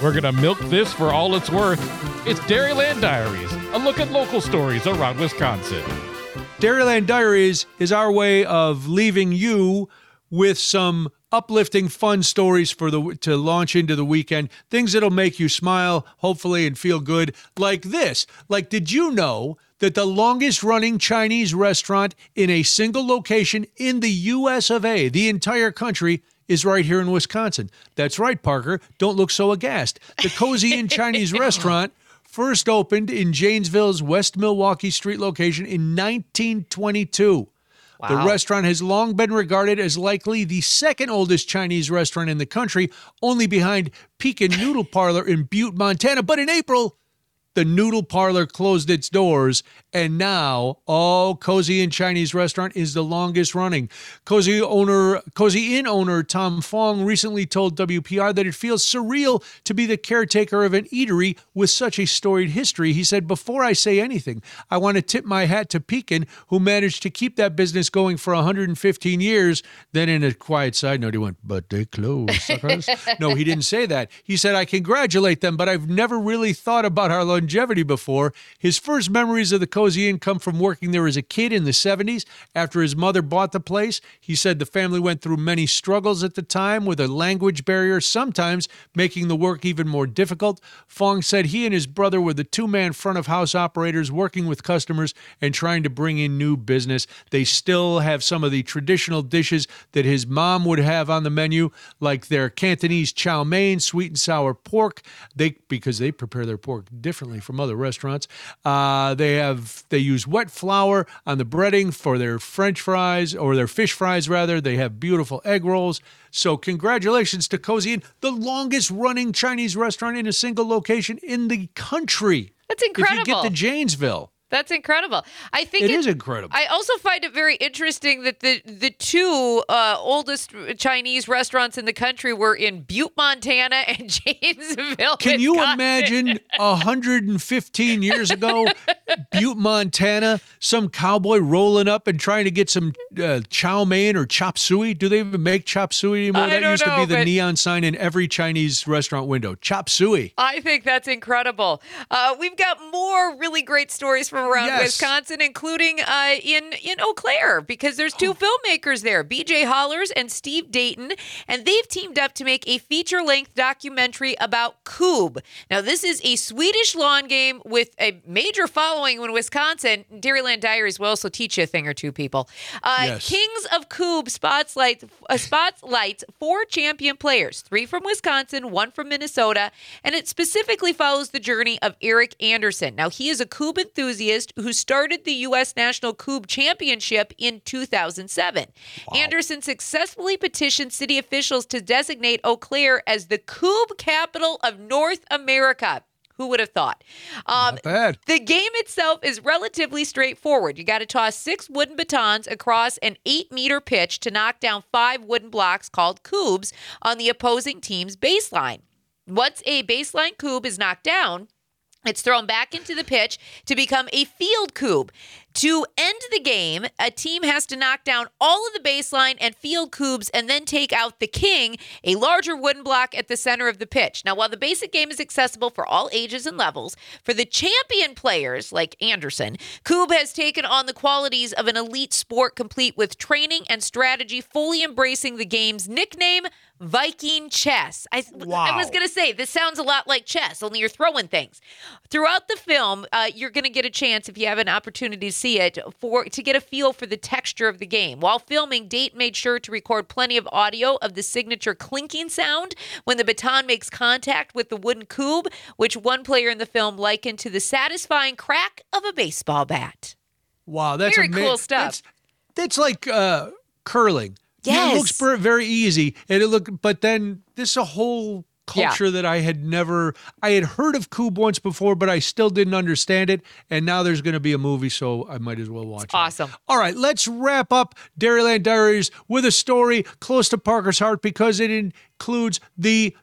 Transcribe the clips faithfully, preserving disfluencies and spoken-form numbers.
We're going to milk this for all it's worth. It's Dairyland Diaries, a look at local stories around Wisconsin. Dairyland Diaries is our way of leaving you with some uplifting, fun stories for the to launch into the weekend. Things that'll make you smile, hopefully, and feel good. Like this. Like, did you know that the longest-running Chinese restaurant in a single location in the U S of A, the entire country, is right here in Wisconsin? That's right, Parker. Don't look so aghast. The Cozy Inn Chinese restaurant first opened in Janesville's West Milwaukee Street location in nineteen twenty-two. Wow. The restaurant has long been regarded as likely the second oldest Chinese restaurant in the country, only behind Pekin Noodle Parlor in Butte, Montana. But in April, the Noodle Parlor closed its doors, and now, oh, Cozy Inn Chinese restaurant is the longest running. Cozy owner, Cozy Inn owner Tom Fong recently told W P R that it feels surreal to be the caretaker of an eatery with such a storied history. He said, "Before I say anything, I want to tip my hat to Pekin, who managed to keep that business going for one hundred fifteen years. Then in a quiet side note, he went, "But they closed, suckers." No, he didn't say that. He said, "I congratulate them, but I've never really thought about our longevity before." His first memories of the Cozy Inn come from working there as a kid in the seventies. After his mother bought the place, he said the family went through many struggles at the time with a language barrier, sometimes making the work even more difficult. Fong said he and his brother were the two-man front-of-house operators working with customers and trying to bring in new business. They still have some of the traditional dishes that his mom would have on the menu, like their Cantonese chow mein, sweet and sour pork, they because they prepare their pork differently from other restaurants. Uh, they have they use wet flour on the breading for their French fries, or their fish fries, rather. They have beautiful egg rolls. So congratulations to Cozy Inn, the longest-running Chinese restaurant in a single location in the country. That's incredible. If you get to Janesville. That's incredible. I think it, it is incredible. I also find it very interesting that the the two uh, oldest Chinese restaurants in the country were in Butte, Montana, and Janesville. Can Wisconsin. you imagine one hundred fifteen years ago, Butte, Montana, some cowboy rolling up and trying to get some uh, chow mein or chop suey? Do they even make chop suey anymore? I That don't used know, to be the but neon sign in every Chinese restaurant window. Chop suey. I think that's incredible. Uh, we've got more really great stories from around Yes. Wisconsin, including uh, in, in Eau Claire, because there's two oh. filmmakers there, B J Hollers and Steve Dayton, and they've teamed up to make a feature-length documentary about Coob. Now, this is a Swedish lawn game with a major following in Wisconsin. Dairyland Diaries will also teach you a thing or two, people. Uh, yes. Kings of Coob spotlights, uh, spotlights four champion players, three from Wisconsin, one from Minnesota, and it specifically follows the journey of Eric Anderson. Now, he is a Coob enthusiast who started the U S National Coob Championship in two thousand seven. Wow. Anderson successfully petitioned city officials to designate Eau Claire as the Coob capital of North America. Who would have thought? Um, Not bad. The game itself is relatively straightforward. You got to toss six wooden batons across an eight-meter pitch to knock down five wooden blocks called Coobs on the opposing team's baseline. Once a baseline Coob is knocked down, it's thrown back into the pitch to become a field Coob. To end the game, a team has to knock down all of the baseline and field Coobs and then take out the king, a larger wooden block at the center of the pitch. Now, while the basic game is accessible for all ages and levels, for the champion players like Anderson, Coob has taken on the qualities of an elite sport, complete with training and strategy, fully embracing the game's nickname, Viking chess. I, wow. I was going to say, this sounds a lot like chess, only you're throwing things. Throughout the film, uh, you're going to get a chance, if you have an opportunity to see it, for to get a feel for the texture of the game. While filming, Date made sure to record plenty of audio of the signature clinking sound when the baton makes contact with the wooden Coob, which one player in the film likened to the satisfying crack of a baseball bat. Wow, that's very ama- cool stuff. That's, that's like uh, curling. Yes. It looks very easy, and it look, but then this is a whole culture yeah. that I had never, I had heard of Coob once before, but I still didn't understand it, and now there's going to be a movie, so I might as well watch it's it. Awesome. All right, let's wrap up Dairyland Diaries with a story close to Parker's heart because it includes the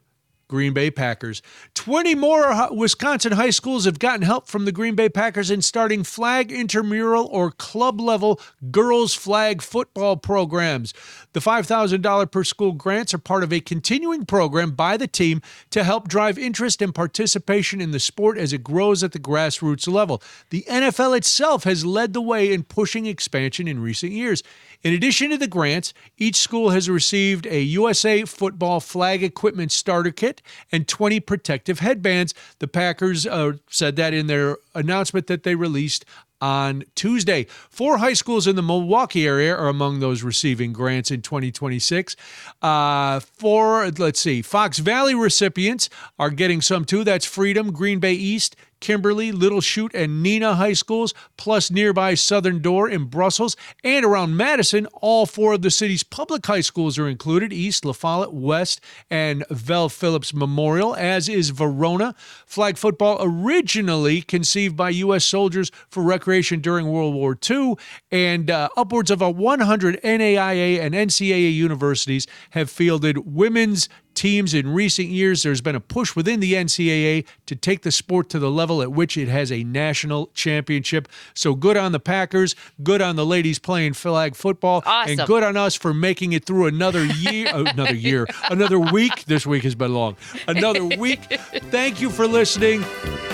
Green Bay Packers. twenty more Wisconsin high schools have gotten help from the Green Bay Packers in starting flag intramural or club-level girls flag football programs. The five thousand dollars per school grants are part of a continuing program by the team to help drive interest and participation in the sport as it grows at the grassroots level. The N F L itself has led the way in pushing expansion in recent years. In addition to the grants, each school has received a U S A Football flag equipment starter kit and twenty protective headbands. The Packers uh, said that in their announcement that they released on Tuesday. Four high schools in the Milwaukee area are among those receiving grants in twenty twenty-six. Uh, four, let's see, Fox Valley recipients are getting some too. That's Freedom, Green Bay East, Kimberly, Little Chute, and Neenah high schools, plus nearby Southern Door in Brussels. And around Madison, all four of the city's public high schools are included: East, La Follette, West, and Vel Phillips Memorial, as is Verona. Flag football originally conceived by U S soldiers for recreation during World War Two, and uh, upwards of a one hundred N A I A and N C A A universities have fielded women's teams in recent years. There's been a push within the N C A A to take the sport to the level at which it has a national championship. So good on the Packers, good on the ladies playing flag football, awesome. And good on us for making it through another year, uh, another year, another week. This week has been long. Another week. Thank you for listening.